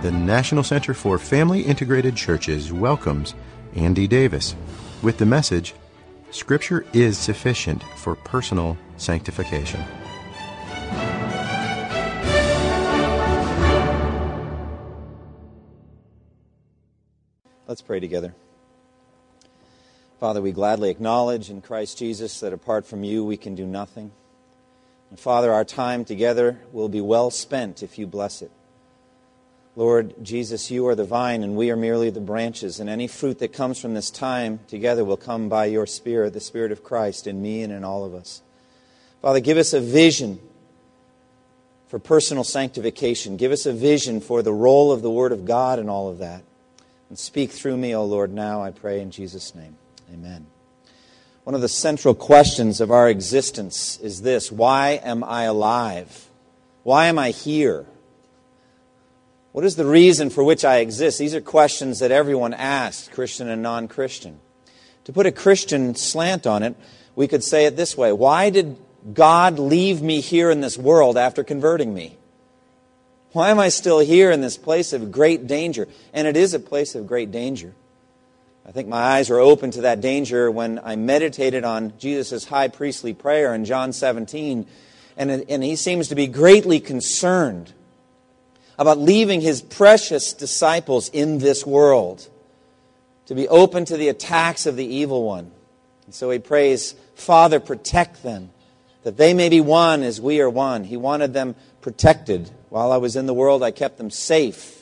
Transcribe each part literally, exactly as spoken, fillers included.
the National Center for Family Integrated Churches welcomes Andy Davis with the message, Scripture is Sufficient for Personal Sanctification. Let's pray together. Father, we gladly acknowledge in Christ Jesus that apart from you we can do nothing. And Father, our time together will be well spent if you bless it. Lord Jesus, you are the vine and we are merely the branches, and any fruit that comes from this time together will come by your Spirit, the Spirit of Christ in me and in all of us. Father, give us a vision for personal sanctification. Give us a vision for the role of the Word of God in all of that. And speak through me, O Lord, now, I pray in Jesus' name. Amen. One of the central questions of our existence is this: why am I alive? Why am I here? What is the reason for which I exist? These are questions that everyone asks, Christian and non-Christian. To put a Christian slant on it, we could say it this way: why did God leave me here in this world after converting me? Why am I still here in this place of great danger? And it is a place of great danger. I think my eyes were open to that danger when I meditated on Jesus' high priestly prayer in John seventeen. And, and he seems to be greatly concerned about leaving his precious disciples in this world to be open to the attacks of the evil one. And so he prays, Father, protect them, that they may be one as we are one. He wanted them protected. While I was in the world, I kept them safe.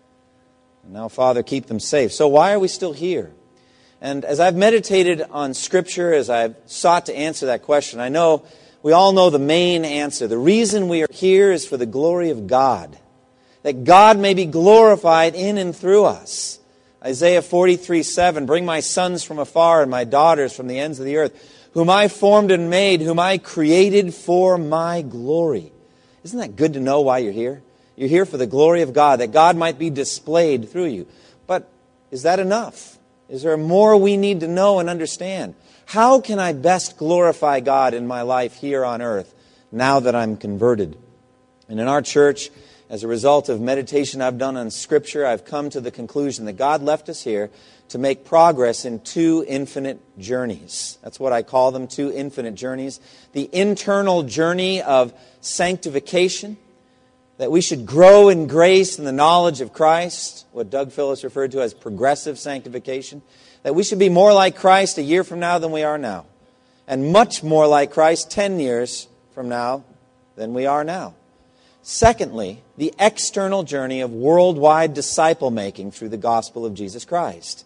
And now, Father, keep them safe. So why are we still here? And as I've meditated on Scripture, as I've sought to answer that question, I know we all know the main answer. The reason we are here is for the glory of God, that God may be glorified in and through us. Isaiah forty-three seven, bring my sons from afar and my daughters from the ends of the earth, whom I formed and made, whom I created for my glory. Isn't that good to know why you're here? You're here for the glory of God, that God might be displayed through you. But is that enough? Is there more we need to know and understand? How can I best glorify God in my life here on earth now that I'm converted? And in our church, as a result of meditation I've done on Scripture, I've come to the conclusion that God left us here to make progress in two infinite journeys. That's what I call them, two infinite journeys. The internal journey of sanctification, that we should grow in grace and the knowledge of Christ, what Doug Phillips referred to as progressive sanctification, that we should be more like Christ a year from now than we are now, and much more like Christ ten years from now than we are now. Secondly, the external journey of worldwide disciple-making through the gospel of Jesus Christ.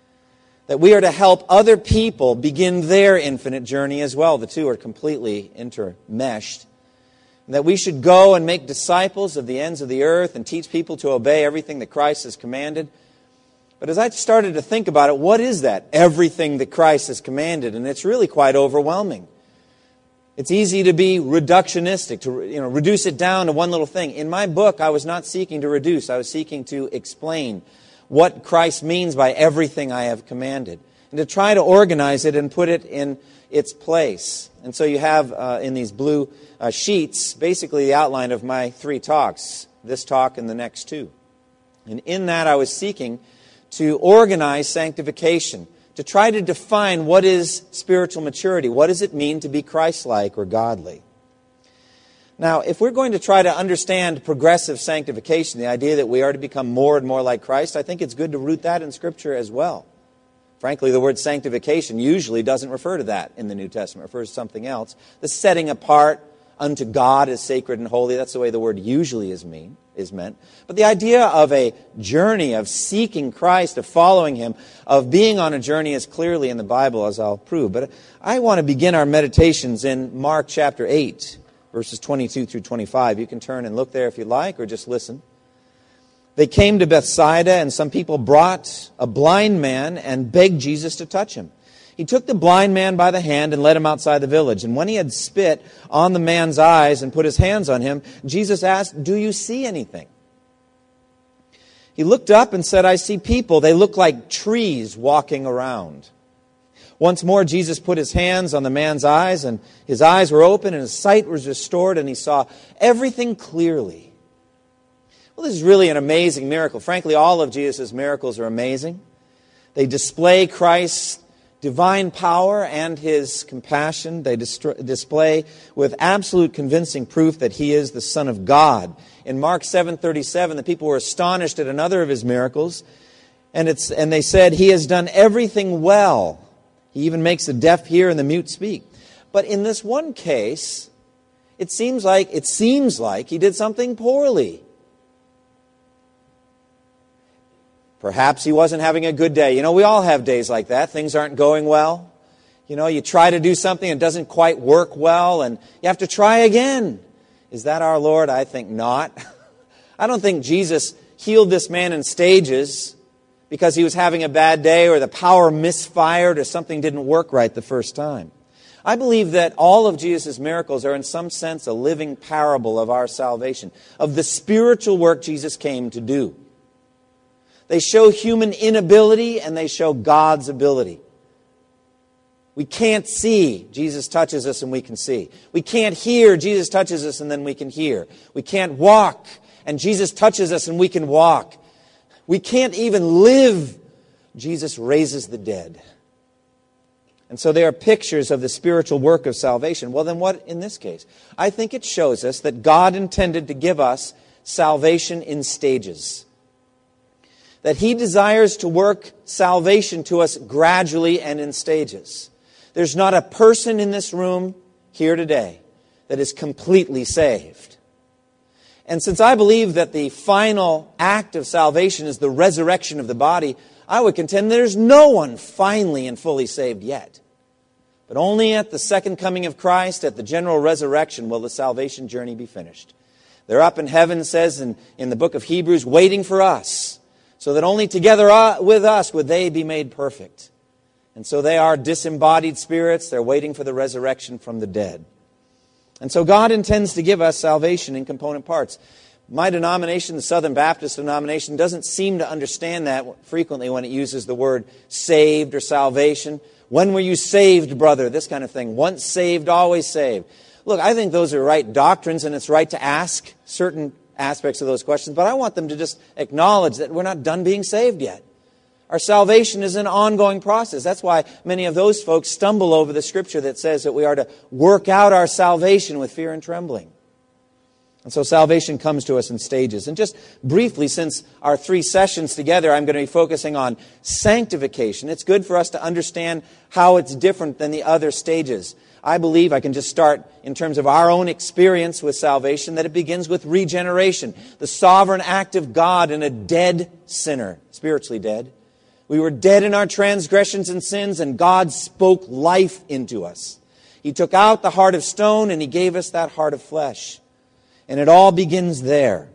That we are to help other people begin their infinite journey as well. The two are completely intermeshed. That we should go and make disciples of the ends of the earth and teach people to obey everything that Christ has commanded. But as I started to think about it, what is that? Everything that Christ has commanded. And it's really quite overwhelming. It's easy to be reductionistic, to you know, reduce it down to one little thing. In my book, I was not seeking to reduce. I was seeking to explain what Christ means by everything I have commanded, and to try to organize it and put it in its place. And so you have uh, in these blue uh, sheets basically the outline of my three talks, this talk and the next two. And in that I was seeking to organize sanctification, to try to define what is spiritual maturity. What does it mean to be Christ-like or godly? Now, if we're going to try to understand progressive sanctification, the idea that we are to become more and more like Christ, I think it's good to root that in Scripture as well. Frankly, the word sanctification usually doesn't refer to that in the New Testament. It refers to something else. The setting apart unto God as sacred and holy, that's the way the word usually is mean. is meant. But the idea of a journey, of seeking Christ, of following Him, of being on a journey is clearly in the Bible, as I'll prove. But I want to begin our meditations in Mark chapter eight, verses twenty-two through twenty-five. You can turn and look there if you like, or just listen. They came to Bethsaida, and some people brought a blind man and begged Jesus to touch him. He took the blind man by the hand and led him outside the village. And when he had spit on the man's eyes and put his hands on him, Jesus asked, "Do you see anything?" He looked up and said, "I see people. They look like trees walking around." Once more, Jesus put his hands on the man's eyes, and his eyes were open, and his sight was restored, and he saw everything clearly. Well, this is really an amazing miracle. Frankly, all of Jesus' miracles are amazing. They display Christ's divine power and His compassion. They distro- display with absolute convincing proof that He is the Son of God. In Mark seven thirty-seven, the people were astonished at another of His miracles, and it's and they said, He has done everything well. He even makes the deaf hear and the mute speak. But in this one case, it seems like it seems like He did something poorly. Perhaps He wasn't having a good day. You know, we all have days like that. Things aren't going well. You know, you try to do something and it doesn't quite work well, and you have to try again. Is that our Lord? I think not. I don't think Jesus healed this man in stages because he was having a bad day or the power misfired or something didn't work right the first time. I believe that all of Jesus' miracles are in some sense a living parable of our salvation, of the spiritual work Jesus came to do. They show human inability and they show God's ability. We can't see, Jesus touches us and we can see. We can't hear, Jesus touches us and then we can hear. We can't walk, and Jesus touches us and we can walk. We can't even live, Jesus raises the dead. And so they are pictures of the spiritual work of salvation. Well, then what in this case? I think it shows us that God intended to give us salvation in stages. That He desires to work salvation to us gradually and in stages. There's not a person in this room here today that is completely saved. And since I believe that the final act of salvation is the resurrection of the body, I would contend there's no one finally and fully saved yet. But only at the second coming of Christ, at the general resurrection, will the salvation journey be finished. They're up in heaven, it says in, in the book of Hebrews, waiting for us, so that only together with us would they be made perfect. And so they are disembodied spirits. They're waiting for the resurrection from the dead. And so God intends to give us salvation in component parts. My denomination, the Southern Baptist denomination, doesn't seem to understand that frequently when it uses the word saved or salvation. When were you saved, brother? This kind of thing. Once saved, always saved. Look, I think those are right doctrines, and it's right to ask certain aspects of those questions, but I want them to just acknowledge that we're not done being saved yet. Our salvation is an ongoing process. That's why many of those folks stumble over the scripture that says that we are to work out our salvation with fear and trembling. And so salvation comes to us in stages. And just briefly, since our three sessions together, I'm going to be focusing on sanctification. It's good for us to understand how it's different than the other stages. I believe, I can just start in terms of our own experience with salvation, that it begins with regeneration, the sovereign act of God in a dead sinner, spiritually dead. We were dead in our transgressions and sins, and God spoke life into us. He took out the heart of stone, and He gave us that heart of flesh. And it all begins there.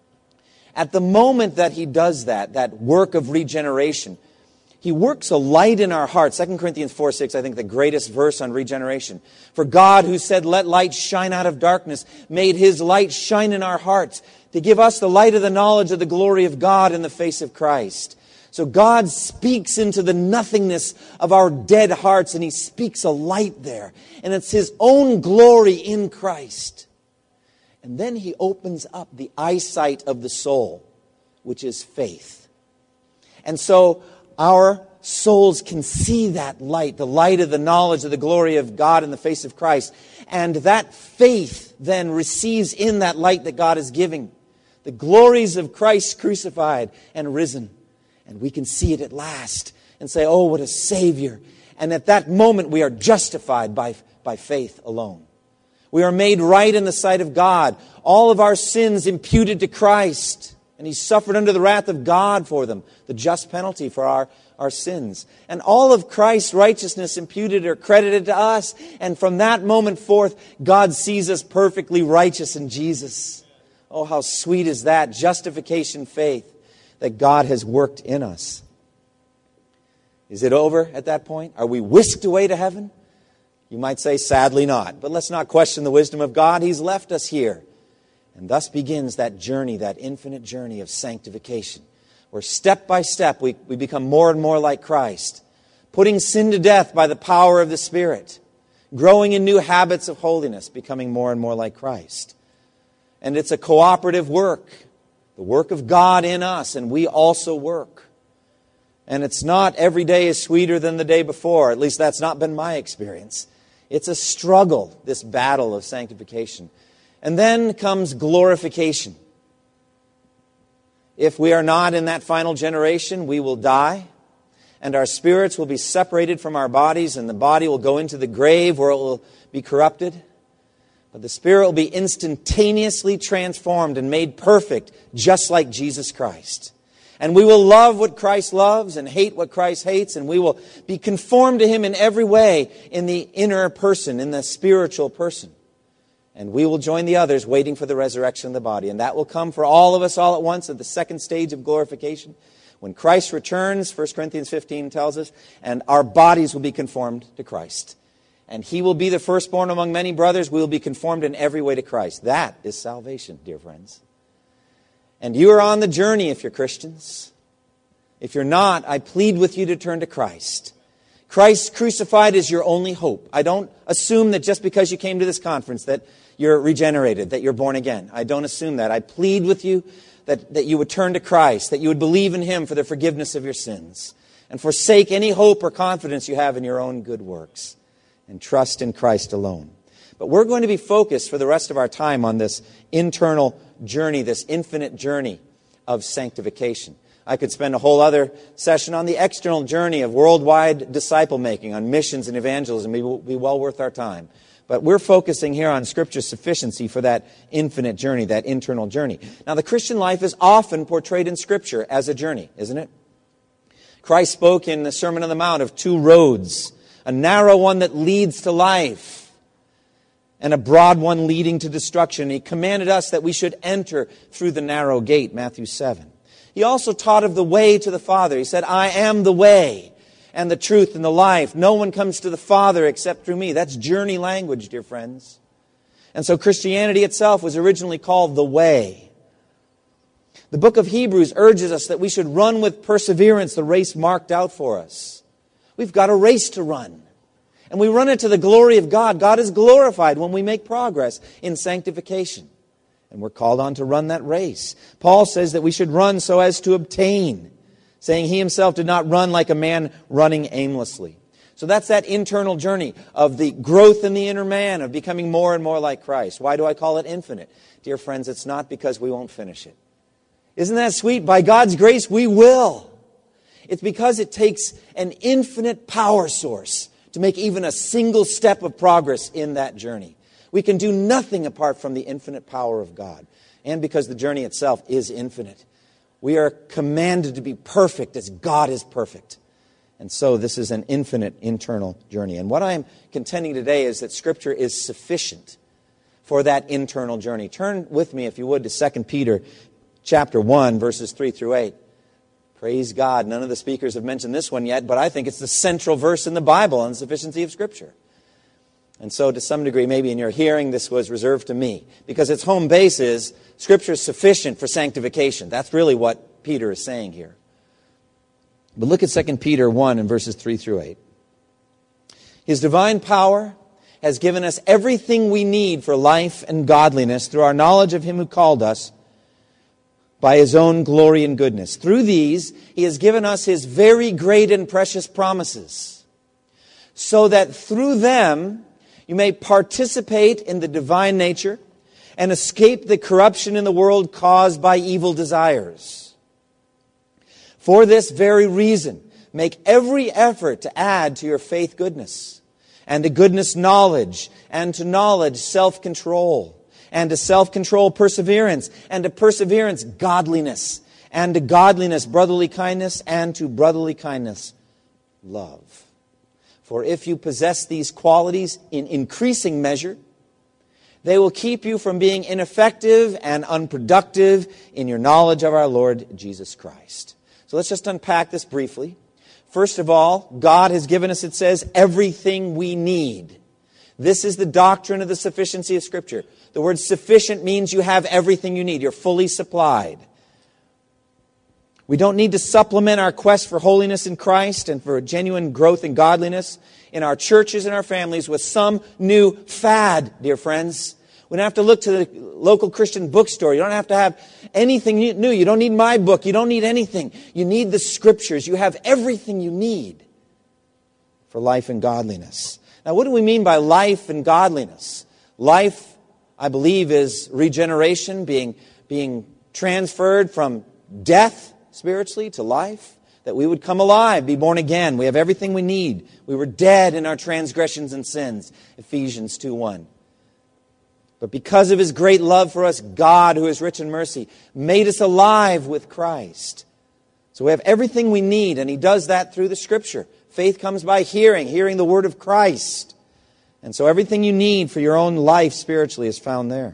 At the moment that He does that, that work of regeneration, He works a light in our hearts. Second Corinthians four six, I think the greatest verse on regeneration. For God, who said, let light shine out of darkness, made His light shine in our hearts to give us the light of the knowledge of the glory of God in the face of Christ. So God speaks into the nothingness of our dead hearts, and He speaks a light there. And it's His own glory in Christ. And then He opens up the eyesight of the soul, which is faith. And so our souls can see that light, the light of the knowledge of the glory of God in the face of Christ. And that faith then receives in that light that God is giving the glories of Christ crucified and risen. And we can see it at last and say, oh, what a Savior. And at that moment we are justified by, by faith alone. We are made right in the sight of God. All of our sins imputed to Christ. And He suffered under the wrath of God for them, the just penalty for our, our sins. And all of Christ's righteousness imputed or credited to us. And from that moment forth, God sees us perfectly righteous in Jesus. Oh, how sweet is that justification faith that God has worked in us. Is it over at that point? Are we whisked away to heaven? You might say, sadly not. But let's not question the wisdom of God. He's left us here. And thus begins that journey, that infinite journey of sanctification, where step by step we, we become more and more like Christ, putting sin to death by the power of the Spirit, growing in new habits of holiness, becoming more and more like Christ. And it's a cooperative work. The work of God in us, and we also work. And it's not every day is sweeter than the day before. At least that's not been my experience. It's a struggle, this battle of sanctification. And then comes glorification. If we are not in that final generation, we will die, and our spirits will be separated from our bodies, and the body will go into the grave where it will be corrupted. But the spirit will be instantaneously transformed and made perfect, just like Jesus Christ. And we will love what Christ loves and hate what Christ hates, and we will be conformed to Him in every way in the inner person, in the spiritual person. And we will join the others waiting for the resurrection of the body. And that will come for all of us all at once at the second stage of glorification. When Christ returns, First Corinthians fifteen tells us, and our bodies will be conformed to Christ. And He will be the firstborn among many brothers. We will be conformed in every way to Christ. That is salvation, dear friends. And you are on the journey if you're Christians. If you're not, I plead with you to turn to Christ. Christ crucified is your only hope. I don't assume that just because you came to this conference that you're regenerated, that you're born again. I don't assume that. I plead with you that, that you would turn to Christ, that you would believe in Him for the forgiveness of your sins, and forsake any hope or confidence you have in your own good works, and trust in Christ alone. But we're going to be focused for the rest of our time on this internal journey, this infinite journey of sanctification. I could spend a whole other session on the external journey of worldwide disciple making, on missions and evangelism. It will be well worth our time. But we're focusing here on Scripture's sufficiency for that infinite journey, that internal journey. Now, the Christian life is often portrayed in Scripture as a journey, isn't it? Christ spoke in the Sermon on the Mount of two roads, a narrow one that leads to life, and a broad one leading to destruction. He commanded us that we should enter through the narrow gate, Matthew seven. He also taught of the way to the Father. He said, I am the way and the truth and the life. No one comes to the Father except through me. That's journey language, dear friends. And so Christianity itself was originally called the way. The book of Hebrews urges us that we should run with perseverance the race marked out for us. We've got a race to run. And we run it to the glory of God. God is glorified when we make progress in sanctification. And we're called on to run that race. Paul says that we should run so as to obtain, saying he himself did not run like a man running aimlessly. So that's that internal journey of the growth in the inner man, of becoming more and more like Christ. Why do I call it infinite? Dear friends, it's not because we won't finish it. Isn't that sweet? By God's grace, we will. It's because it takes an infinite power source to make even a single step of progress in that journey. We can do nothing apart from the infinite power of God. And because the journey itself is infinite. We are commanded to be perfect as God is perfect. And so this is an infinite internal journey. And what I am contending today is that Scripture is sufficient for that internal journey. Turn with me, if you would, to Second Peter chapter one, verses three through eight. Praise God. None of the speakers have mentioned this one yet, but I think it's the central verse in the Bible on the sufficiency of Scripture. And so to some degree, maybe in your hearing, this was reserved to me. Because its home base is Scripture is sufficient for sanctification. That's really what Peter is saying here. But look at Second Peter one and verses three through eight. His divine power has given us everything we need for life and godliness through our knowledge of Him who called us by His own glory and goodness. Through these, He has given us His very great and precious promises, so that through them you may participate in the divine nature and escape the corruption in the world caused by evil desires. For this very reason, make every effort to add to your faith goodness, and to goodness knowledge, and to knowledge self-control, and to self-control perseverance, and to perseverance godliness, and to godliness brotherly kindness, and to brotherly kindness love. For if you possess these qualities in increasing measure, they will keep you from being ineffective and unproductive in your knowledge of our Lord Jesus Christ. So let's just unpack this briefly. First of all, God has given us, it says, everything we need. This is the doctrine of the sufficiency of Scripture. The word sufficient means you have everything you need. You're fully supplied. We don't need to supplement our quest for holiness in Christ and for genuine growth in godliness in our churches and our families with some new fad, dear friends. We don't have to look to the local Christian bookstore. You don't have to have anything new. You don't need my book. You don't need anything. You need the Scriptures. You have everything you need for life and godliness. Now, what do we mean by life and godliness? Life, I believe, is regeneration, being, being transferred from death spiritually to life. That we would come alive, be born again. We have everything we need. We were dead in our transgressions and sins. Ephesians two one. But because of His great love for us, God, who is rich in mercy, made us alive with Christ. So we have everything we need, and He does that through the Scripture. Faith comes by hearing, hearing the Word of Christ. And so everything you need for your own life spiritually is found there.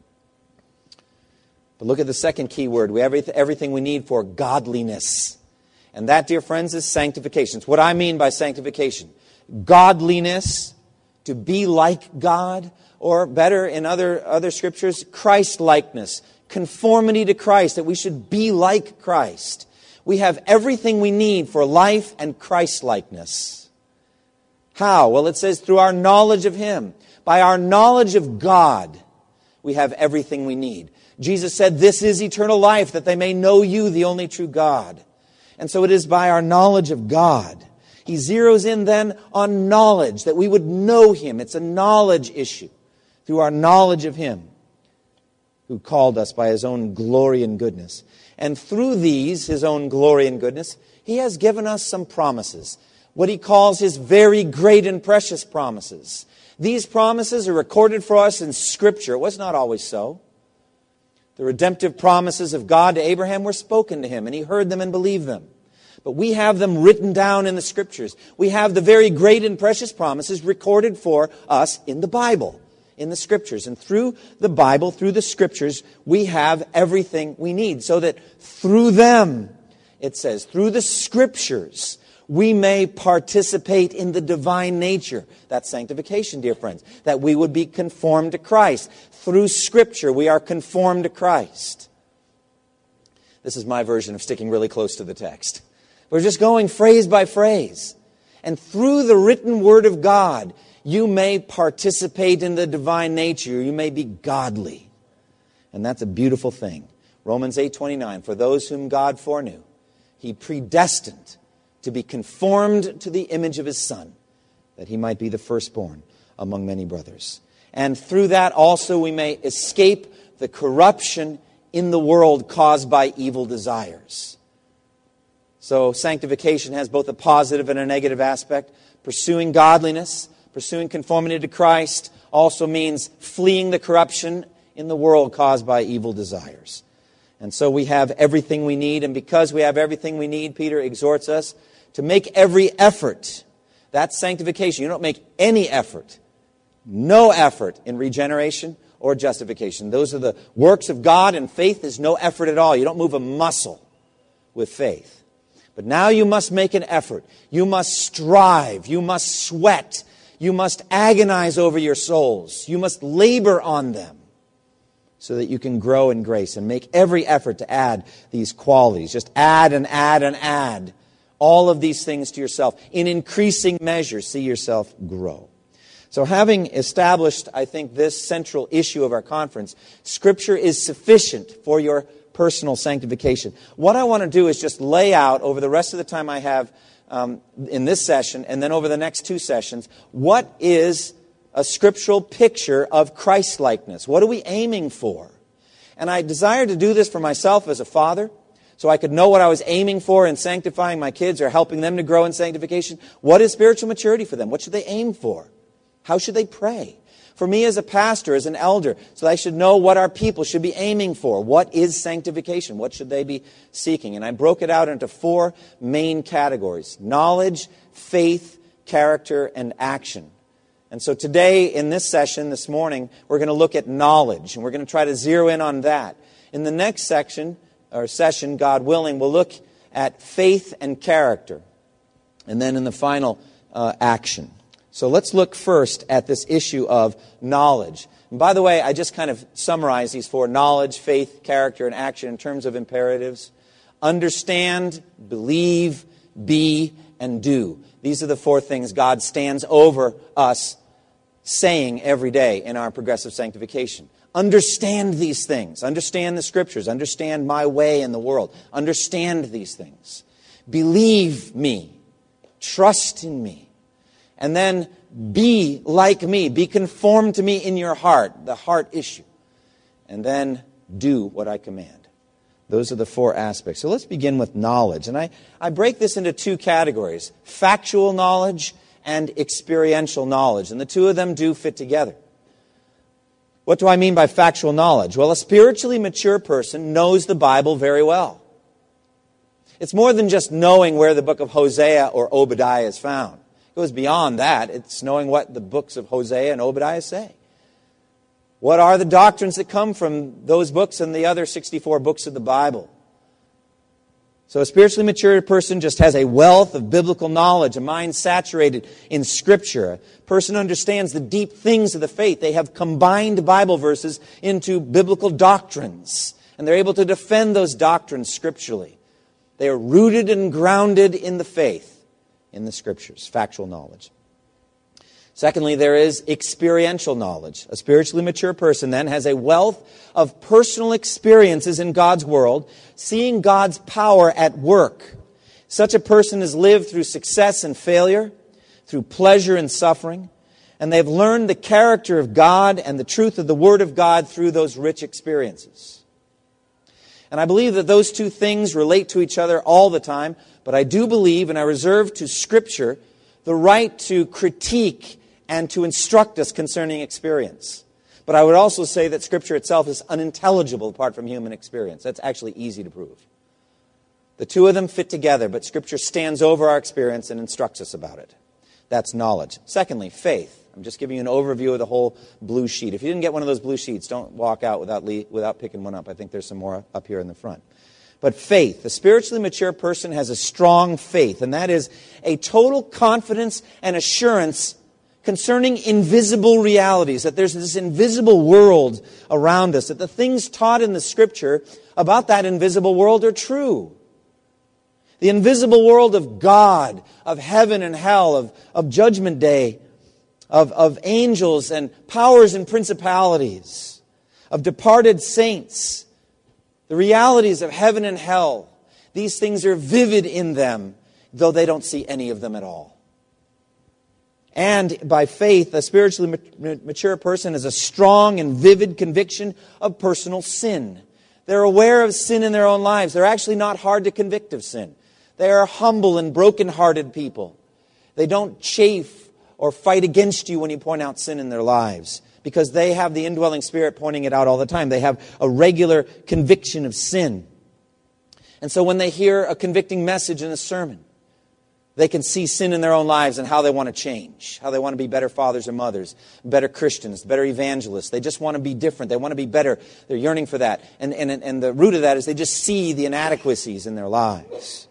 But look at the second key word. We have everything we need for godliness. And that, dear friends, is sanctification. It's what I mean by sanctification. Godliness, to be like God, or better in other, other scriptures, Christ-likeness, conformity to Christ, that we should be like Christ. We have everything we need for life and Christ-likeness. How? Well, it says through our knowledge of Him. By our knowledge of God, we have everything we need. Jesus said, "This is eternal life, that they may know You, the only true God." And so it is by our knowledge of God. He zeroes in then on knowledge, that we would know Him. It's a knowledge issue. Through our knowledge of Him, who called us by His own glory and goodness. And through these, His own glory and goodness, He has given us some promises. What He calls His very great and precious promises. These promises are recorded for us in Scripture. It was not always so. The redemptive promises of God to Abraham were spoken to him, and he heard them and believed them. But we have them written down in the Scriptures. We have the very great and precious promises recorded for us in the Bible, in the Scriptures. And through the Bible, through the Scriptures, we have everything we need. So that through them, it says, through the Scriptures, we may participate in the divine nature. That's sanctification, dear friends. That we would be conformed to Christ. Through Scripture, we are conformed to Christ. This is my version of sticking really close to the text. We're just going phrase by phrase. And through the written Word of God, you may participate in the divine nature. You may be godly. And that's a beautiful thing. Romans eight twenty-nine, for those whom God foreknew, He predestined to be conformed to the image of His Son, that He might be the firstborn among many brothers. And through that also we may escape the corruption in the world caused by evil desires. So sanctification has both a positive and a negative aspect. Pursuing godliness, pursuing conformity to Christ, also means fleeing the corruption in the world caused by evil desires. And so we have everything we need, and because we have everything we need, Peter exhorts us to make every effort. That's sanctification. You don't make any effort. No effort in regeneration or justification. Those are the works of God, and faith is no effort at all. You don't move a muscle with faith. But now you must make an effort. You must strive. You must sweat. You must agonize over your souls. You must labor on them so that you can grow in grace and make every effort to add these qualities. Just add and add and add all of these things to yourself. In increasing measure, see yourself grow. So having established, I think, this central issue of our conference, Scripture is sufficient for your personal sanctification. What I want to do is just lay out over the rest of the time I have um, in this session and then over the next two sessions, what is a scriptural picture of Christ-likeness? What are we aiming for? And I desire to do this for myself as a father, so I could know what I was aiming for in sanctifying my kids or helping them to grow in sanctification. What is spiritual maturity for them? What should they aim for? How should they pray? For me as a pastor, as an elder, so I should know what our people should be aiming for. What is sanctification? What should they be seeking? And I broke it out into four main categories: knowledge, faith, character, and action. And so today, in this session, this morning, we're going to look at knowledge, and we're going to try to zero in on that. In the next section, or session, God willing, we'll look at faith and character. And then in the final, uh, action. So let's look first at this issue of knowledge. And by the way, I just kind of summarized these four: knowledge, faith, character, and action in terms of imperatives. Understand, believe, be, and do. These are the four things God stands over us saying every day in our progressive sanctification. Understand these things. Understand the Scriptures. Understand my way in the world. Understand these things. Believe me. Trust in me. And then be like me. Be conformed to me in your heart, the heart issue. And then do what I command. Those are the four aspects. So let's begin with knowledge. And I, I break this into two categories, factual knowledge and experiential knowledge. And the two of them do fit together. What do I mean by factual knowledge? Well, a spiritually mature person knows the Bible very well. It's more than just knowing where the book of Hosea or Obadiah is found. It goes beyond that. It's knowing what the books of Hosea and Obadiah say. What are the doctrines that come from those books and the other sixty-four books of the Bible? So a spiritually mature person just has a wealth of biblical knowledge, a mind saturated in Scripture. A person understands the deep things of the faith. They have combined Bible verses into biblical doctrines, and they're able to defend those doctrines scripturally. They are rooted and grounded in the faith, in the Scriptures, factual knowledge. Secondly, there is experiential knowledge. A spiritually mature person then has a wealth of personal experiences in God's world, seeing God's power at work. Such a person has lived through success and failure, through pleasure and suffering, and they've learned the character of God and the truth of the Word of God through those rich experiences. And I believe that those two things relate to each other all the time, but I do believe, and I reserve to Scripture, the right to critique and to instruct us concerning experience. But I would also say that Scripture itself is unintelligible apart from human experience. That's actually easy to prove. The two of them fit together, but Scripture stands over our experience and instructs us about it. That's knowledge. Secondly, faith. I'm just giving you an overview of the whole blue sheet. If you didn't get one of those blue sheets, don't walk out without, le- without picking one up. I think there's some more up here in the front. But faith. The spiritually mature person has a strong faith, and that is a total confidence and assurance concerning invisible realities, that there's this invisible world around us, that the things taught in the Scripture about that invisible world are true. The invisible world of God, of heaven and hell, of, of judgment day, of, of angels and powers and principalities, of departed saints, the realities of heaven and hell. These things are vivid in them, though they don't see any of them at all. And by faith, a spiritually mature person has a strong and vivid conviction of personal sin. They're aware of sin in their own lives. They're actually not hard to convict of sin. They are humble and broken-hearted people. They don't chafe or fight against you when you point out sin in their lives, because they have the indwelling Spirit pointing it out all the time. They have a regular conviction of sin. And so when they hear a convicting message in a sermon, they can see sin in their own lives and how they want to change, how they want to be better fathers or mothers, better Christians, better evangelists. They just want to be different. They want to be better. They're yearning for that. And, and, and the root of that is they just see the inadequacies in their lives.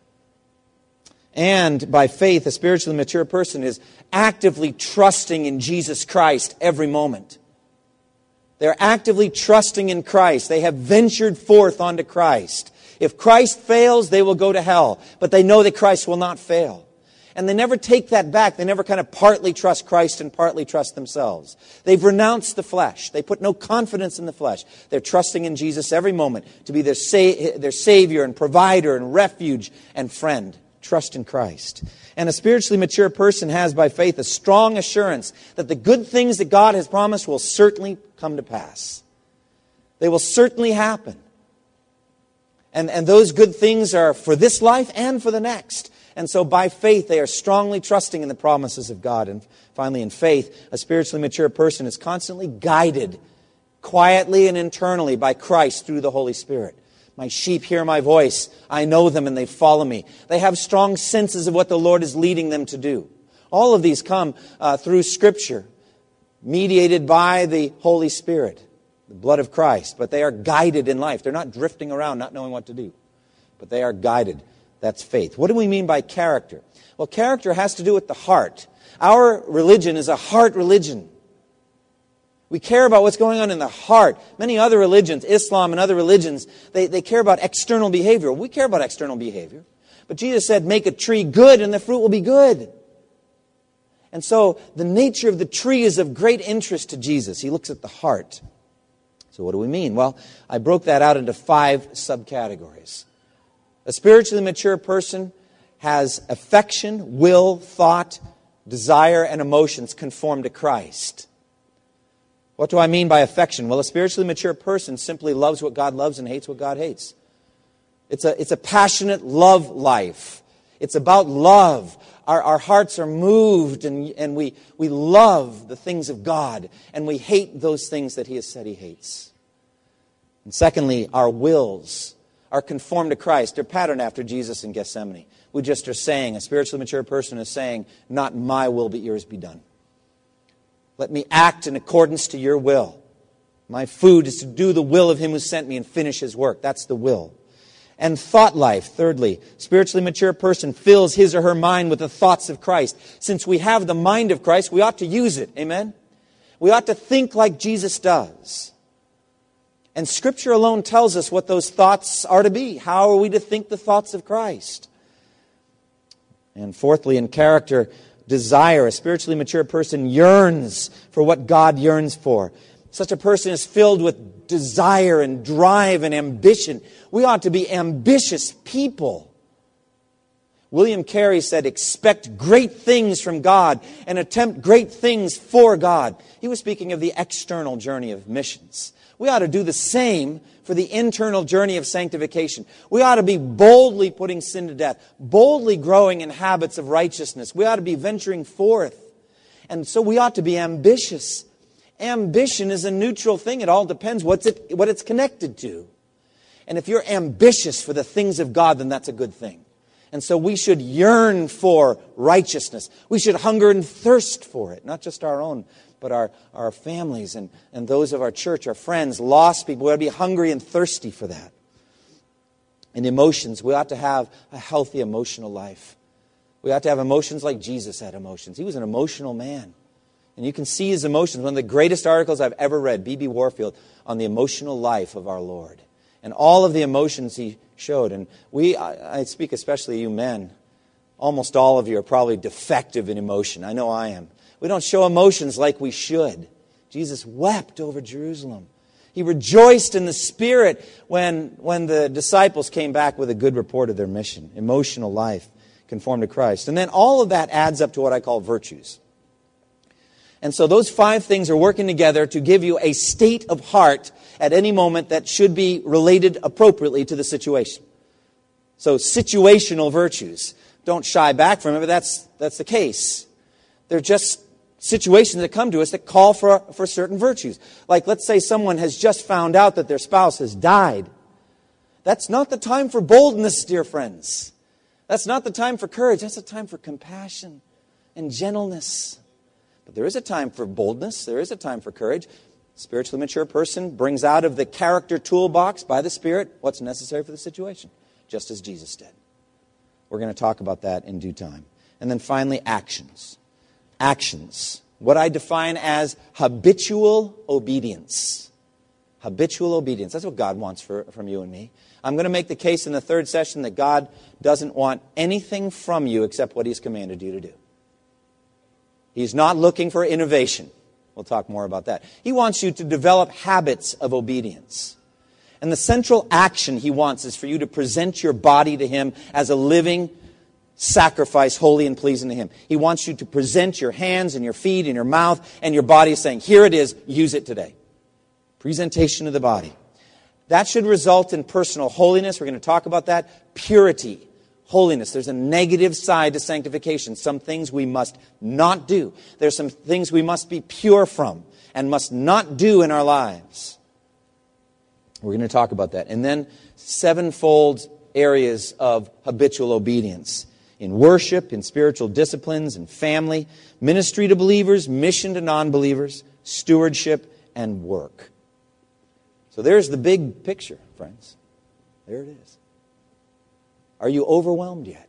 And by faith, a spiritually mature person is actively trusting in Jesus Christ every moment. They're actively trusting in Christ. They have ventured forth onto Christ. If Christ fails, they will go to hell. But they know that Christ will not fail. And they never take that back. They never kind of partly trust Christ and partly trust themselves. They've renounced the flesh. They put no confidence in the flesh. They're trusting in Jesus every moment to be their, sa- their Savior and provider and refuge and friend. Trust in Christ. And a spiritually mature person has by faith a strong assurance that the good things that God has promised will certainly come to pass. They will certainly happen. And, and those good things are for this life and for the next. And so by faith, they are strongly trusting in the promises of God. And finally, in faith, a spiritually mature person is constantly guided quietly and internally by Christ through the Holy Spirit. My sheep hear my voice. I know them and they follow me. They have strong senses of what the Lord is leading them to do. All of these come uh, through Scripture, mediated by the Holy Spirit, the blood of Christ. But they are guided in life. They're not drifting around, not knowing what to do. But they are guided. That's faith. What do we mean by character? Well, character has to do with the heart. Our religion is a heart religion. We care about what's going on in the heart. Many other religions, Islam and other religions, they, they care about external behavior. We care about external behavior. But Jesus said, make a tree good and the fruit will be good. And so the nature of the tree is of great interest to Jesus. He looks at the heart. So what do we mean? Well, I broke that out into five subcategories. A spiritually mature person has affection, will, thought, desire, and emotions conform to Christ. What do I mean by affection? Well, a spiritually mature person simply loves what God loves and hates what God hates. It's a, it's a passionate love life. It's about love. Our, our hearts are moved and, and we, we love the things of God and we hate those things that He has said He hates. And secondly, our wills are conformed to Christ. They're patterned after Jesus in Gethsemane. We just are saying, a spiritually mature person is saying, not my will but yours be done. Let me act in accordance to your will. My food is to do the will of Him who sent me and finish His work. That's the will. And thought life, thirdly, spiritually mature person fills his or her mind with the thoughts of Christ. Since we have the mind of Christ, we ought to use it. Amen? We ought to think like Jesus does. And Scripture alone tells us what those thoughts are to be. How are we to think the thoughts of Christ? And fourthly, in character, desire. A spiritually mature person yearns for what God yearns for. Such a person is filled with desire and drive and ambition. We ought to be ambitious people. William Carey said, expect great things from God and attempt great things for God. He was speaking of the external journey of missions. We ought to do the same for the internal journey of sanctification. We ought to be boldly putting sin to death, boldly growing in habits of righteousness. We ought to be venturing forth. And so we ought to be ambitious. Ambition is a neutral thing. It all depends what's it, what it's connected to. And if you're ambitious for the things of God, then that's a good thing. And so we should yearn for righteousness. We should hunger and thirst for it, not just our own, but our, our families and, and those of our church, our friends, lost people. We ought to be hungry and thirsty for that. And emotions, we ought to have a healthy emotional life. We ought to have emotions like Jesus had emotions. He was an emotional man. And you can see his emotions. One of the greatest articles I've ever read, B B Warfield, on the emotional life of our Lord. And all of the emotions he showed. And we, I, I speak especially you men, almost all of you are probably defective in emotion. I know I am. We don't show emotions like we should. Jesus wept over Jerusalem. He rejoiced in the Spirit when, when the disciples came back with a good report of their mission. Emotional life conformed to Christ. And then all of that adds up to what I call virtues. And so those five things are working together to give you a state of heart at any moment that should be related appropriately to the situation. So situational virtues. Don't shy back from it, but that's, that's the case. They're just situations that come to us that call for, for certain virtues. Like, let's say someone has just found out that their spouse has died. That's not the time for boldness, dear friends. That's not the time for courage. That's the time for compassion and gentleness. But there is a time for boldness. There is a time for courage. A spiritually mature person brings out of the character toolbox by the Spirit what's necessary for the situation, just as Jesus did. We're going to talk about that in due time. And then finally, actions. Actions. What I define as habitual obedience. Habitual obedience. That's what God wants for, from you and me. I'm going to make the case in the third session that God doesn't want anything from you except what He's commanded you to do. He's not looking for innovation. We'll talk more about that. He wants you to develop habits of obedience. And the central action He wants is for you to present your body to Him as a living sacrifice, holy and pleasing to Him. He wants you to present your hands and your feet and your mouth and your body saying, here it is, use it today. Presentation of the body. That should result in personal holiness. We're going to talk about that. Purity. Holiness. There's a negative side to sanctification. Some things we must not do. There's some things we must be pure from and must not do in our lives. We're going to talk about that. And then sevenfold areas of habitual obedience. In worship, in spiritual disciplines, in family, ministry to believers, mission to non-believers, stewardship, and work. So there's the big picture, friends. There it is. Are you overwhelmed yet?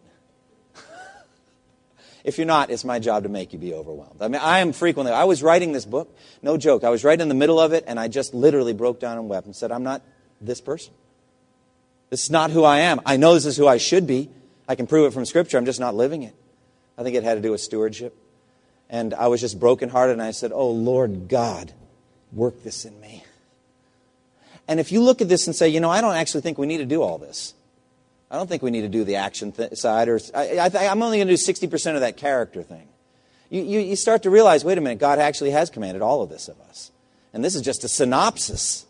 If you're not, it's my job to make you be overwhelmed. I mean, I am frequently, I was writing this book, no joke, I was right in the middle of it, and I just literally broke down and wept and said, I'm not this person. This is not who I am. I know this is who I should be. I can prove it from Scripture. I'm just not living it. I think it had to do with stewardship. And I was just brokenhearted, and I said, oh, Lord God, work this in me. And if you look at this and say, you know, I don't actually think we need to do all this. I don't think we need to do the action th- side. Or I, I, I'm only going to do sixty percent of that character thing. You, you, you start to realize, wait a minute, God actually has commanded all of this of us. And this is just a synopsis.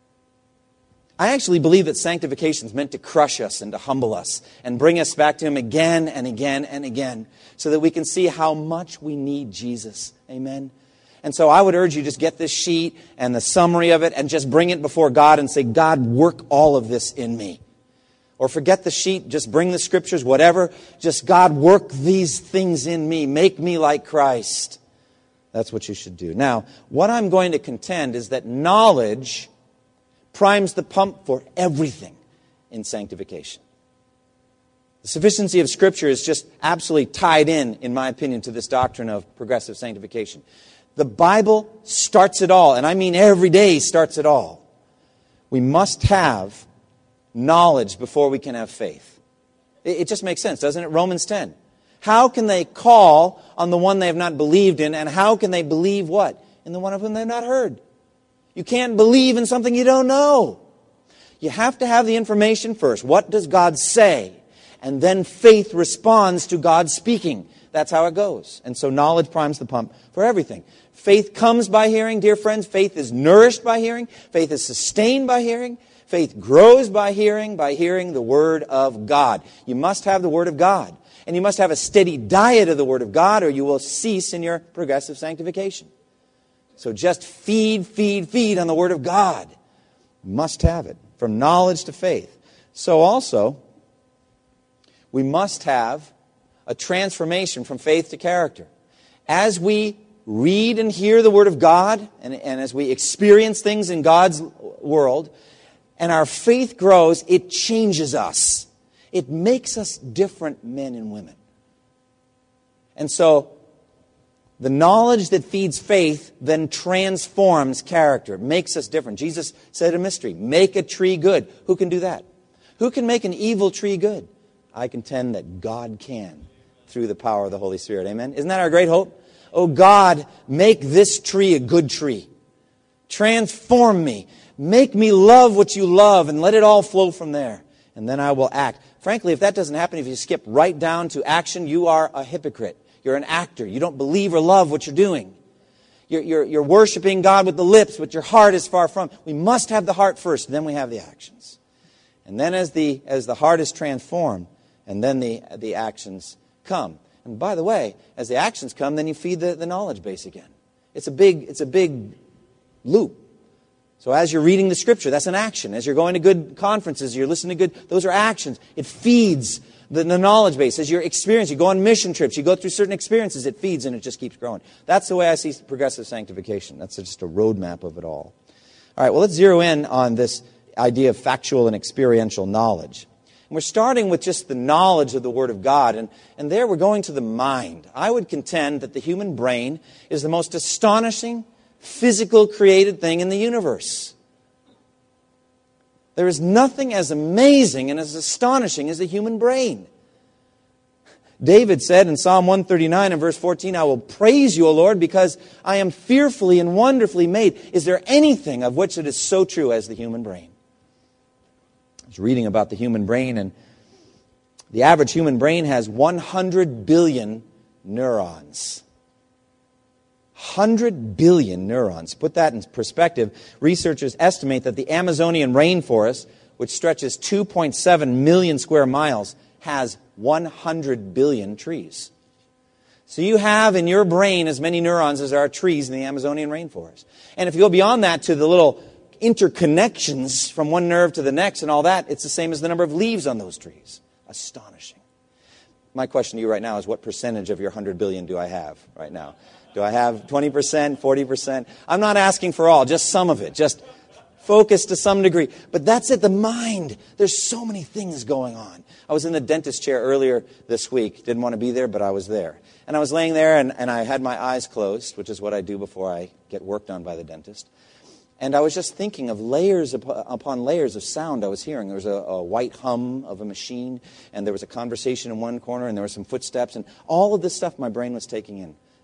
I actually believe that sanctification is meant to crush us and to humble us and bring us back to Him again and again and again so that we can see how much we need Jesus. Amen? And so I would urge you, just get this sheet and the summary of it and just bring it before God and say, God, work all of this in me. Or forget the sheet, just bring the scriptures, whatever. Just, God, work these things in me. Make me like Christ. That's what you should do. Now, what I'm going to contend is that knowledge primes the pump for everything in sanctification. The sufficiency of Scripture is just absolutely tied in, in my opinion, to this doctrine of progressive sanctification. The Bible starts it all, and I mean every day starts it all. We must have knowledge before we can have faith. It, it just makes sense, doesn't it? Romans ten. How can they call on the one they have not believed in, and how can they believe what? In the one of whom they have not heard. You can't believe in something you don't know. You have to have the information first. What does God say? And then faith responds to God speaking. That's how it goes. And so knowledge primes the pump for everything. Faith comes by hearing, dear friends. Faith is nourished by hearing. Faith is sustained by hearing. Faith grows by hearing, by hearing the Word of God. You must have the Word of God. And you must have a steady diet of the Word of God, or you will cease in your progressive sanctification. So just feed, feed, feed on the Word of God. You must have it. From knowledge to faith. So also, we must have a transformation from faith to character. As we read and hear the Word of God, and, and as we experience things in God's world, and our faith grows, it changes us. It makes us different men and women. And so, the knowledge that feeds faith then transforms character. It makes us different. Jesus said a mystery, make a tree good. Who can do that? Who can make an evil tree good? I contend that God can through the power of the Holy Spirit. Amen? Isn't that our great hope? Oh God, make this tree a good tree. Transform me. Make me love what you love and let it all flow from there. And then I will act. Frankly, if that doesn't happen, if you skip right down to action, you are a hypocrite. You're an actor. You don't believe or love what you're doing. You're, you're, you're worshiping God with the lips, but your heart is far from. We must have the heart first, then we have the actions. And then as the as the heart is transformed, and then the, the actions come. And by the way, as the actions come, then you feed the, the knowledge base again. It's a big, it's a big loop. So as you're reading the Scripture, that's an action. As you're going to good conferences, you're listening to good, those are actions. It feeds the, the knowledge base. As you're experiencing, you go on mission trips, you go through certain experiences, it feeds and it just keeps growing. That's the way I see progressive sanctification. That's just a roadmap of it all. All right, well, let's zero in on this idea of factual and experiential knowledge. And we're starting with just the knowledge of the Word of God, and, and there we're going to the mind. I would contend that the human brain is the most astonishing physical created thing in the universe. There is nothing as amazing and as astonishing as the human brain. David said in Psalm one thirty-nine and verse fourteen, I will praise you, O Lord, because I am fearfully and wonderfully made. Is there anything of which it is so true as the human brain? I was reading about the human brain, and the average human brain has one hundred billion neurons. one hundred billion neurons. Put that in perspective. Researchers estimate that the Amazonian rainforest, which stretches two point seven million square miles, has one hundred billion trees. So you have in your brain as many neurons as there are trees in the Amazonian rainforest. And if you go beyond that to the little interconnections from one nerve to the next and all that, it's the same as the number of leaves on those trees. Astonishing. My question to you right now is, what percentage of your one hundred billion do I have right now? Do I have twenty percent, forty percent? I'm not asking for all, just some of it. Just focus to some degree. But that's it, the mind. There's so many things going on. I was in the dentist chair earlier this week. Didn't want to be there, but I was there. And I was laying there, and, and I had my eyes closed, which is what I do before I get worked on by the dentist. And I was just thinking of layers upon layers of sound I was hearing. There was a, a white hum of a machine, and there was a conversation in one corner, and there were some footsteps, and all of this stuff my brain was taking in.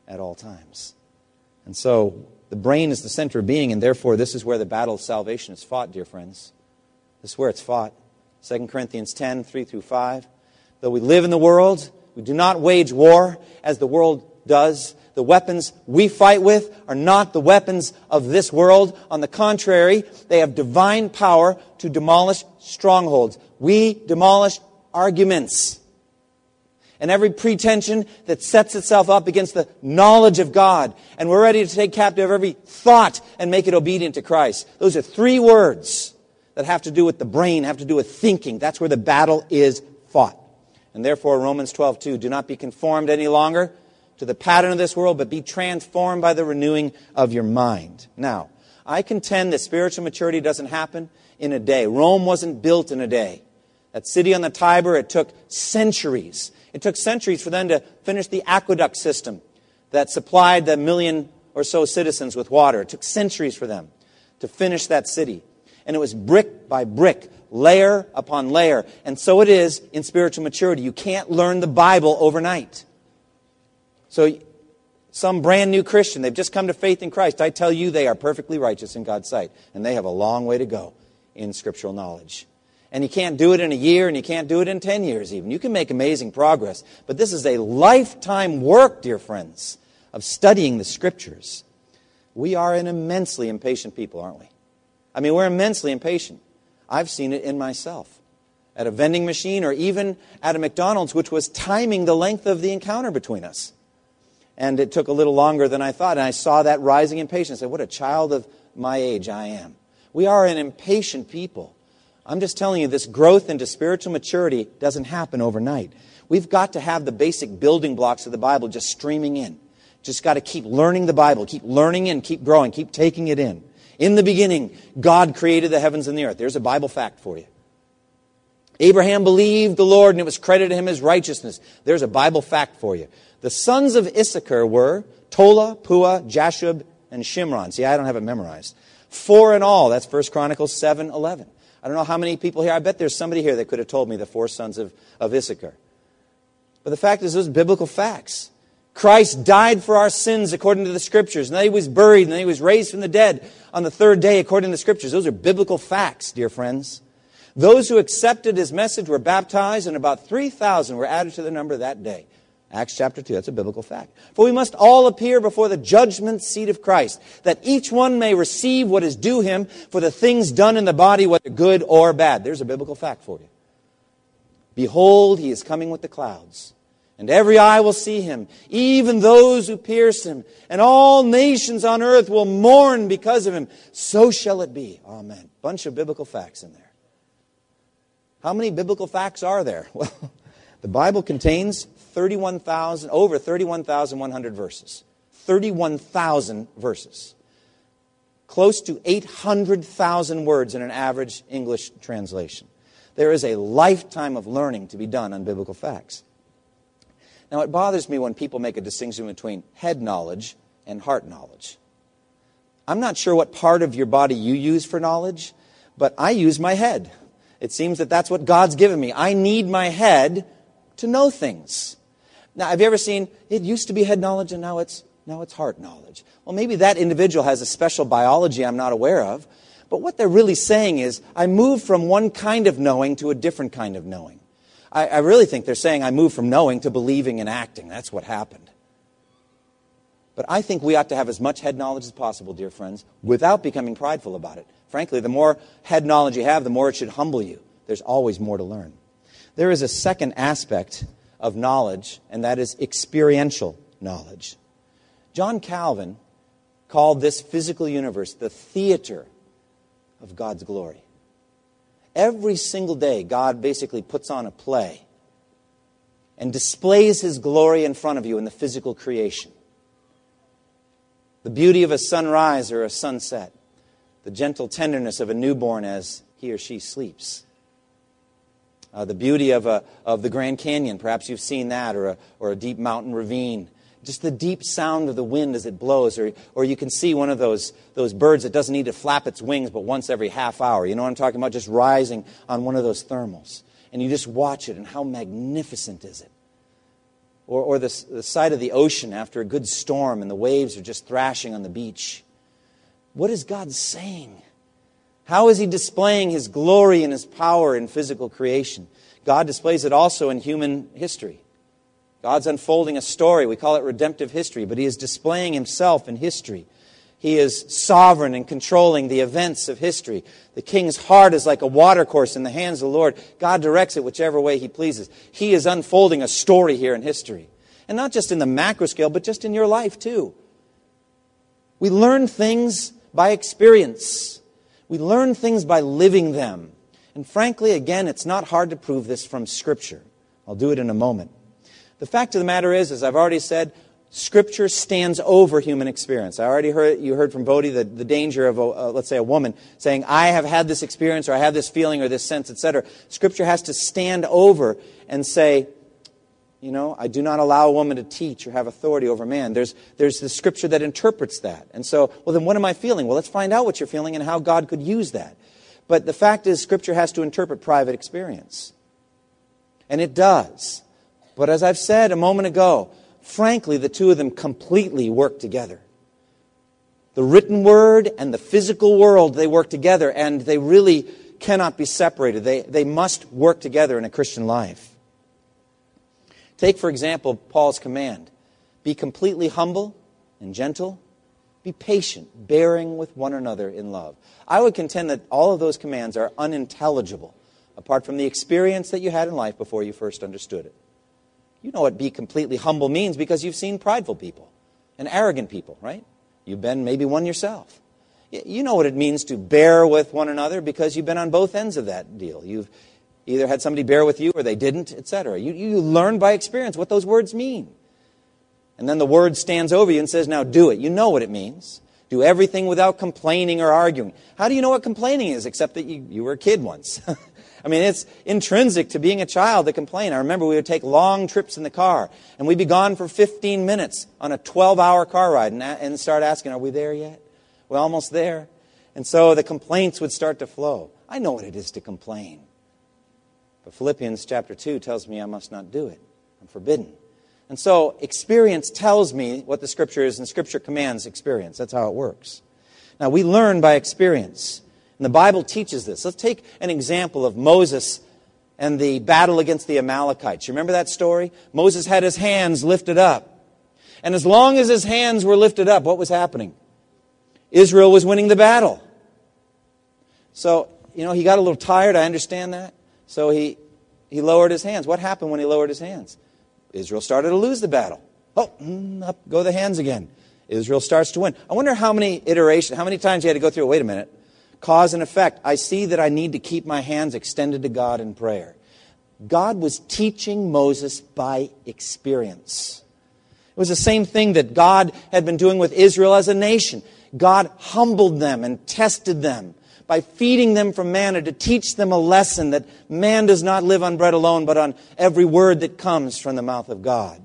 at all times. And so the brain is the center of being, and therefore this is where the battle of salvation is fought, dear friends. This is where it's fought. Second Corinthians ten, three through five. Though we live in the world, we do not wage war as the world does. The weapons we fight with are not the weapons of this world. On the contrary, they have divine power to demolish strongholds. We demolish arguments and every pretension that sets itself up against the knowledge of God. And we're ready to take captive every thought and make it obedient to Christ. Those are three words that have to do with the brain, have to do with thinking. That's where the battle is fought. And therefore, Romans twelve two, do not be conformed any longer to the pattern of this world, but be transformed by the renewing of your mind. Now, I contend that spiritual maturity doesn't happen in a day. Rome wasn't built in a day. That city on the Tiber, it took centuries. It took centuries for them to finish the aqueduct system that supplied the million or so citizens with water. It took centuries for them to finish that city. And it was brick by brick, layer upon layer. And so it is in spiritual maturity. You can't learn the Bible overnight. So some brand new Christian, they've just come to faith in Christ. I tell you, they are perfectly righteous in God's sight. And they have a long way to go in scriptural knowledge. And you can't do it in a year, and you can't do it in ten years even. You can make amazing progress. But this is a lifetime work, dear friends, of studying the Scriptures. We are an immensely impatient people, aren't we? I mean, we're immensely impatient. I've seen it in myself. At a vending machine or even at a McDonald's, which was timing the length of the encounter between us. And it took a little longer than I thought. And I saw that rising impatience. I said, what a child of my age I am. We are an impatient people. I'm just telling you, this growth into spiritual maturity doesn't happen overnight. We've got to have the basic building blocks of the Bible just streaming in. Just got to keep learning the Bible, keep learning and keep growing, keep taking it in. In the beginning, God created the heavens and the earth. There's a Bible fact for you. Abraham believed the Lord and it was credited to him as righteousness. There's a Bible fact for you. The sons of Issachar were Tola, Pua, Jashub, and Shimron. See, I don't have it memorized. Four in all. That's First Chronicles seven eleven. I don't know how many people here. I bet there's somebody here that could have told me the four sons of, of Issachar. But the fact is, those are biblical facts. Christ died for our sins according to the Scriptures. And then He was buried and then He was raised from the dead on the third day according to the Scriptures. Those are biblical facts, dear friends. Those who accepted His message were baptized, and about three thousand were added to the number that day. Acts chapter two, that's a biblical fact. For we must all appear before the judgment seat of Christ, that each one may receive what is due him for the things done in the body, whether good or bad. There's a biblical fact for you. Behold, He is coming with the clouds, and every eye will see Him, even those who pierced Him, and all nations on earth will mourn because of Him. So shall it be. Amen. Bunch of biblical facts in there. How many biblical facts are there? Well, the Bible contains thirty-one thousand, over thirty-one thousand one hundred verses. thirty-one thousand verses. Close to eight hundred thousand words in an average English translation. There is a lifetime of learning to be done on biblical facts. Now, it bothers me when people make a distinction between head knowledge and heart knowledge. I'm not sure what part of your body you use for knowledge, but I use my head. It seems that that's what God's given me. I need my head to know things. Now, have you ever seen, it used to be head knowledge and now it's now it's heart knowledge. Well, maybe that individual has a special biology I'm not aware of. But what they're really saying is, I moved from one kind of knowing to a different kind of knowing. I, I really think they're saying I moved from knowing to believing and acting. That's what happened. But I think we ought to have as much head knowledge as possible, dear friends, without becoming prideful about it. Frankly, the more head knowledge you have, the more it should humble you. There's always more to learn. There is a second aspect of knowledge, and that is experiential knowledge. John Calvin called this physical universe the theater of God's glory. Every single day, God basically puts on a play and displays His glory in front of you in the physical creation. The beauty of a sunrise or a sunset. The gentle tenderness of a newborn as he or she sleeps. Uh, the beauty of a of the Grand Canyon, perhaps you've seen that, or a, or a deep mountain ravine. Just the deep sound of the wind as it blows, or or you can see one of those those birds that doesn't need to flap its wings but once every half hour. You know what I'm talking about? Just rising on one of those thermals. And you just watch it, and how magnificent is it? Or, or the, the sight of the ocean after a good storm and the waves are just thrashing on the beach. What is God saying? How is He displaying His glory and His power in physical creation? God displays it also in human history. God's unfolding a story. We call it redemptive history, but He is displaying Himself in history. He is sovereign and controlling the events of history. The king's heart is like a watercourse in the hands of the Lord. God directs it whichever way He pleases. He is unfolding a story here in history. And not just in the macro scale, but just in your life too. We learn things by experience. We learn things by living them. And frankly, again, it's not hard to prove this from Scripture. I'll do it in a moment. The fact of the matter is, as I've already said, Scripture stands over human experience. I already heard, you heard from Bodhi the, the danger of, a, uh, let's say, a woman saying, I have had this experience, or I have this feeling, or this sense, et cetera. Scripture has to stand over and say, you know, I do not allow a woman to teach or have authority over man. There's, there's the Scripture that interprets that. And so, well, then what am I feeling? Well, let's find out what you're feeling and how God could use that. But the fact is, Scripture has to interpret private experience. And it does. But as I've said a moment ago, frankly, the two of them completely work together. The written word and the physical world, they work together, and they really cannot be separated. They, they must work together in a Christian life. Take, for example, Paul's command. Be completely humble and gentle. Be patient, bearing with one another in love. I would contend that all of those commands are unintelligible, apart from the experience that you had in life before you first understood it. You know what be completely humble means because you've seen prideful people and arrogant people, right? You've been maybe one yourself. You know what it means to bear with one another because you've been on both ends of that deal. You've either had somebody bear with you or they didn't, et cetera. You, you learn by experience what those words mean. And then the word stands over you and says, now do it. You know what it means. Do everything without complaining or arguing. How do you know what complaining is except that you, you were a kid once? I mean, it's intrinsic to being a child to complain. I remember we would take long trips in the car, and we'd be gone for fifteen minutes on a twelve-hour car ride and, and start asking, are we there yet? We're almost there. And so the complaints would start to flow. I know what it is to complain. But Philippians chapter two tells me I must not do it. I'm forbidden. And so experience tells me what the Scripture is, and Scripture commands experience. That's how it works. Now, we learn by experience. And the Bible teaches this. Let's take an example of Moses and the battle against the Amalekites. You remember that story? Moses had his hands lifted up. And as long as his hands were lifted up, what was happening? Israel was winning the battle. So, you know, he got a little tired. I understand that. So he, he lowered his hands. What happened when he lowered his hands? Israel started to lose the battle. Oh, up go the hands again. Israel starts to win. I wonder how many iterations, how many times he had to go through, wait a minute. Cause and effect. I see that I need to keep my hands extended to God in prayer. God was teaching Moses by experience. It was the same thing that God had been doing with Israel as a nation. God humbled them and tested them by feeding them from manna to teach them a lesson that man does not live on bread alone, but on every word that comes from the mouth of God.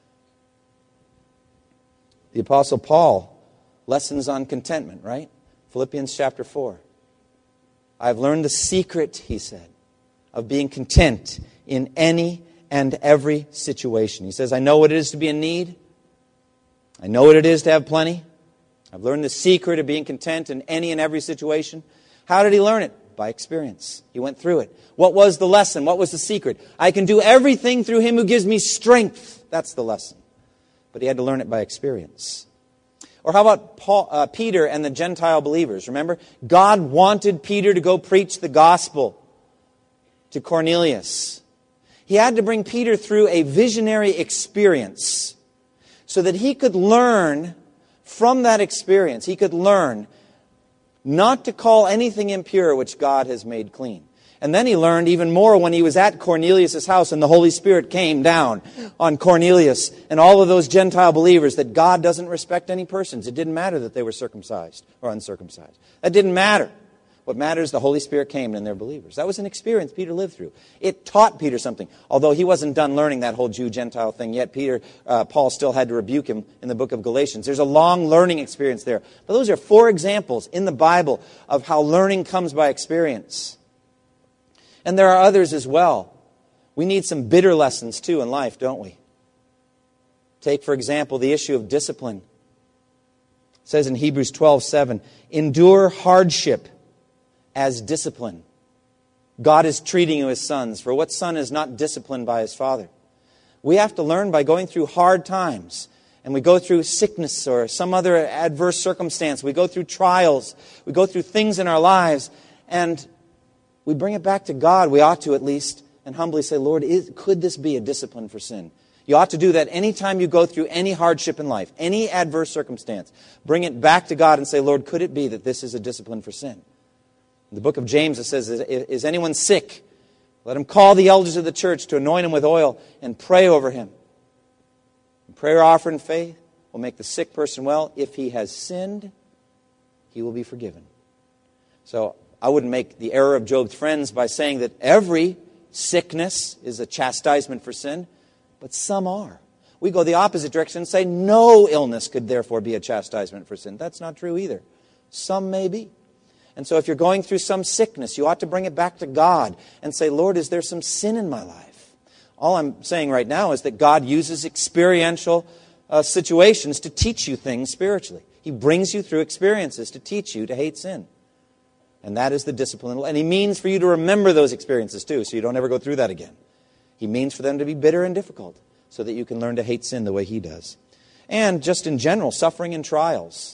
The Apostle Paul, lessons on contentment, right? Philippians chapter four. I've learned the secret, he said, of being content in any and every situation. He says, I know what it is to be in need. I know what it is to have plenty. I've learned the secret of being content in any and every situation. How did he learn it? By experience. He went through it. What was the lesson? What was the secret? I can do everything through Him who gives me strength. That's the lesson. But he had to learn it by experience. Or how about Paul, uh, Peter and the Gentile believers? Remember, God wanted Peter to go preach the gospel to Cornelius. He had to bring Peter through a visionary experience so that he could learn from that experience. He could learn not to call anything impure which God has made clean. And then he learned even more when he was at Cornelius' house and the Holy Spirit came down on Cornelius and all of those Gentile believers that God doesn't respect any persons. It didn't matter that they were circumcised or uncircumcised. That didn't matter. What matters, the Holy Spirit came and they're believers. That was an experience Peter lived through. It taught Peter something. Although he wasn't done learning that whole Jew-Gentile thing yet, Peter, uh, Paul still had to rebuke him in the book of Galatians. There's a long learning experience there. But those are four examples in the Bible of how learning comes by experience. And there are others as well. We need some bitter lessons too in life, don't we? Take, for example, the issue of discipline. It says in Hebrews twelve seven, endure hardship as discipline. God is treating you as sons. For what son is not disciplined by his father? We have to learn by going through hard times. And we go through sickness or some other adverse circumstance. We go through trials. We go through things in our lives. And we bring it back to God. We ought to at least. And humbly say, Lord, is, could this be a discipline for sin? You ought to do that anytime you go through any hardship in life, any adverse circumstance. Bring it back to God and say, Lord, could it be that this is a discipline for sin? In the book of James, it says, is anyone sick? Let him call the elders of the church to anoint him with oil and pray over him. And prayer offered in faith will make the sick person well. If he has sinned, he will be forgiven. So I wouldn't make the error of Job's friends by saying that every sickness is a chastisement for sin. But some are. We go the opposite direction and say no illness could therefore be a chastisement for sin. That's not true either. Some may be. And so if you're going through some sickness, you ought to bring it back to God and say, Lord, is there some sin in my life? All I'm saying right now is that God uses experiential uh, situations to teach you things spiritually. He brings you through experiences to teach you to hate sin. And that is the discipline. And He means for you to remember those experiences too, so you don't ever go through that again. He means for them to be bitter and difficult so that you can learn to hate sin the way He does. And just in general, suffering and trials.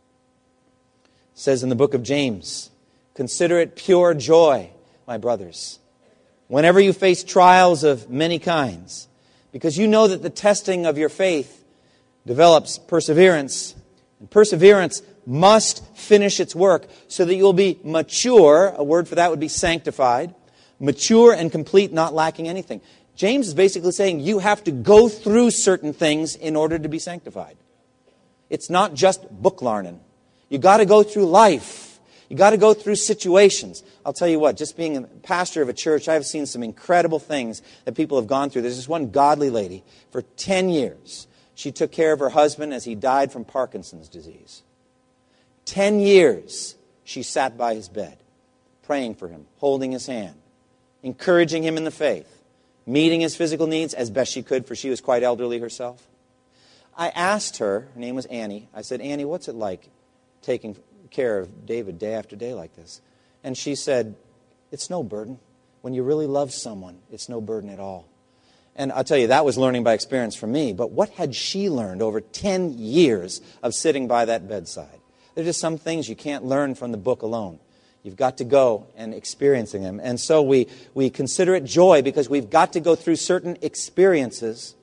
It says in the book of James, consider it pure joy, my brothers, whenever you face trials of many kinds, because you know that the testing of your faith develops perseverance, and perseverance must finish its work so that you'll be mature. A word for that would be sanctified. Mature and complete, not lacking anything. James is basically saying you have to go through certain things in order to be sanctified. It's not just book learning. You got to go through life. You got to go through situations. I'll tell you what, just being a pastor of a church, I've seen some incredible things that people have gone through. There's this one godly lady, for ten years, she took care of her husband as he died from Parkinson's disease. Ten years she sat by his bed, praying for him, holding his hand, encouraging him in the faith, meeting his physical needs as best she could, for she was quite elderly herself. I asked her, her name was Annie, I said, Annie, what's it like taking care of David day after day like this? And she said, it's no burden. When you really love someone, it's no burden at all. And I'll tell you, that was learning by experience from me. But what had she learned over ten years of sitting by that bedside? There are just some things you can't learn from the book alone. You've got to go and experiencing them. And so we, we consider it joy because we've got to go through certain experiences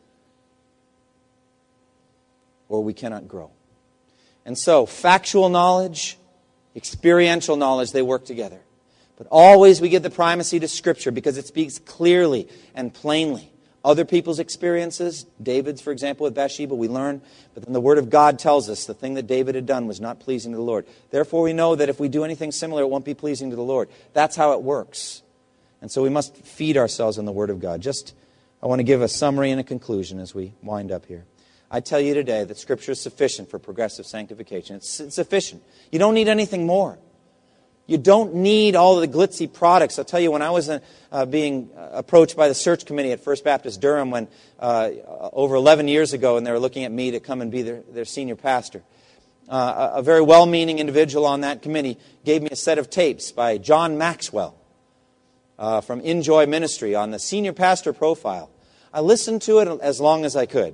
or we cannot grow. And so factual knowledge, experiential knowledge, they work together. But always we give the primacy to Scripture because it speaks clearly and plainly. Other people's experiences, David's, for example, with Bathsheba, we learn. But then the Word of God tells us the thing that David had done was not pleasing to the Lord. Therefore, we know that if we do anything similar, it won't be pleasing to the Lord. That's how it works. And so we must feed ourselves on the Word of God. Just, I want to give a summary and a conclusion as we wind up here. I tell you today that Scripture is sufficient for progressive sanctification. It's, it's sufficient. You don't need anything more. You don't need all of the glitzy products. I'll tell you, when I was uh, being approached by the search committee at First Baptist Durham when uh, over eleven years ago, and they were looking at me to come and be their, their senior pastor, uh, a, a very well-meaning individual on that committee gave me a set of tapes by John Maxwell uh, from Enjoy Ministry on the senior pastor profile. I listened to it as long as I could.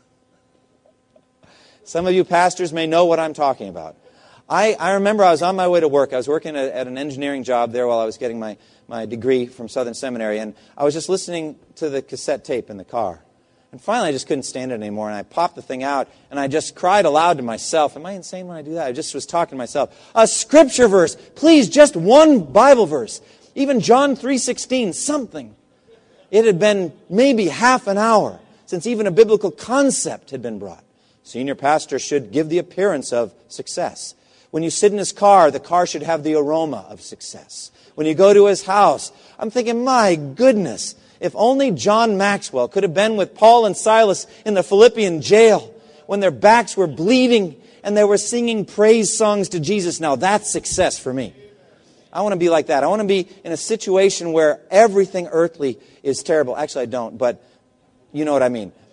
Some of you pastors may know what I'm talking about. I, I remember I was on my way to work. I was working at, at an engineering job there while I was getting my, my degree from Southern Seminary. And I was just listening to the cassette tape in the car. And finally, I just couldn't stand it anymore. And I popped the thing out, and I just cried aloud to myself. Am I insane when I do that? I just was talking to myself. A Scripture verse. Please, just one Bible verse. Even John three sixteen, something. It had been maybe half an hour since even a biblical concept had been brought. Senior pastor should give the appearance of success. When you sit in his car, the car should have the aroma of success. When you go to his house, I'm thinking, my goodness, if only John Maxwell could have been with Paul and Silas in the Philippian jail when their backs were bleeding and they were singing praise songs to Jesus. Now that's success for me. I want to be like that. I want to be in a situation where everything earthly is terrible. Actually, I don't, but you know what I mean.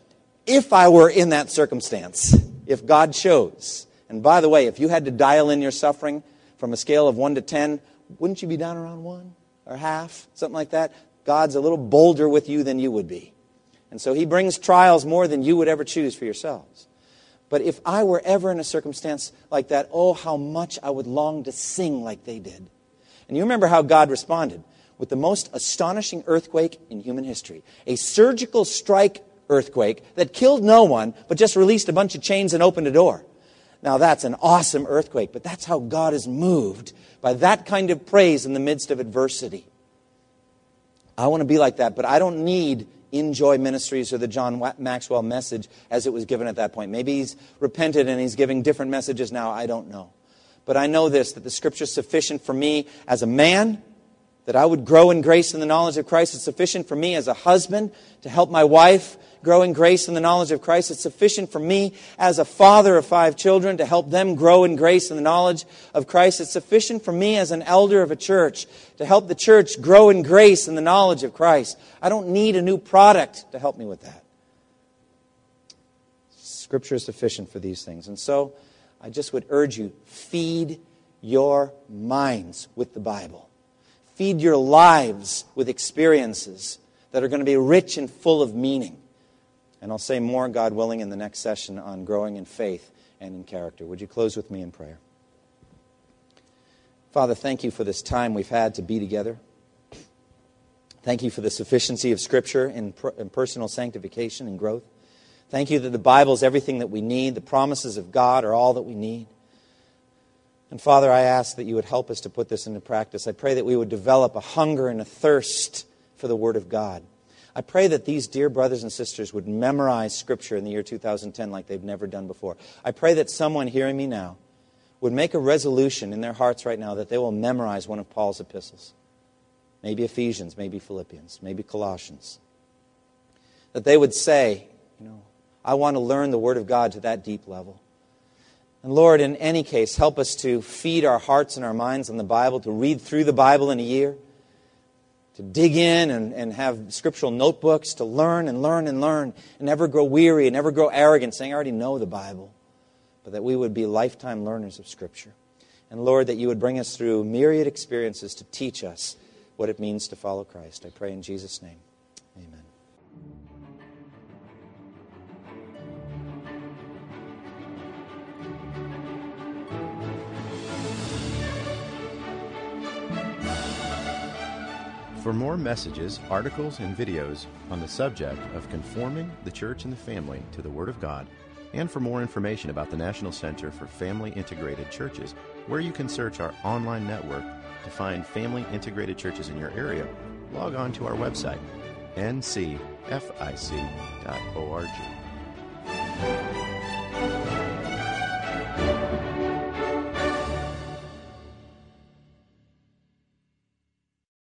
if I were in that circumstance, if God chose, and by the way, if you had to dial in your suffering from a scale of one to ten, wouldn't you be down around one or half, something like that? God's a little bolder with you than you would be. And so he brings trials more than you would ever choose for yourselves. But if I were ever in a circumstance like that, oh, how much I would long to sing like they did. And you remember how God responded with the most astonishing earthquake in human history. A surgical strike earthquake that killed no one, but just released a bunch of chains and opened a door. Now that's an awesome earthquake, but that's how God is moved by that kind of praise in the midst of adversity. I want to be like that, but I don't need Enjoy Ministries or the John Maxwell message as it was given at that point. Maybe he's repented and he's giving different messages now. I don't know. But I know this, that the Scripture is sufficient for me as a man, that I would grow in grace in the knowledge of Christ. It's sufficient for me as a husband to help my wife grow in grace in the knowledge of Christ. It's sufficient for me as a father of five children to help them grow in grace in the knowledge of Christ. It's sufficient for me as an elder of a church to help the church grow in grace in the knowledge of Christ. I don't need a new product to help me with that. Scripture is sufficient for these things. And so I just would urge you, feed your minds with the Bible. Feed your lives with experiences that are going to be rich and full of meaning. And I'll say more, God willing, in the next session on growing in faith and in character. Would you close with me in prayer? Father, thank you for this time we've had to be together. Thank you for the sufficiency of Scripture in, per- in personal sanctification and growth. Thank you that the Bible is everything that we need. The promises of God are all that we need. And Father, I ask that you would help us to put this into practice. I pray that we would develop a hunger and a thirst for the Word of God. I pray that these dear brothers and sisters would memorize Scripture in the year two thousand ten like they've never done before. I pray that someone hearing me now would make a resolution in their hearts right now that they will memorize one of Paul's epistles. Maybe Ephesians, maybe Philippians, maybe Colossians. That they would say, you know, I want to learn the Word of God to that deep level. And Lord, in any case, help us to feed our hearts and our minds on the Bible, to read through the Bible in a year, to dig in and, and have scriptural notebooks, to learn and learn and learn, and never grow weary and never grow arrogant, saying, I already know the Bible. But that we would be lifetime learners of Scripture. And Lord, that you would bring us through myriad experiences to teach us what it means to follow Christ. I pray in Jesus' name. Amen. For more messages, articles, and videos on the subject of conforming the church and the family to the Word of God, and for more information about the National Center for Family Integrated Churches, where you can search our online network to find family integrated churches in your area, log on to our website, n c f i c dot org.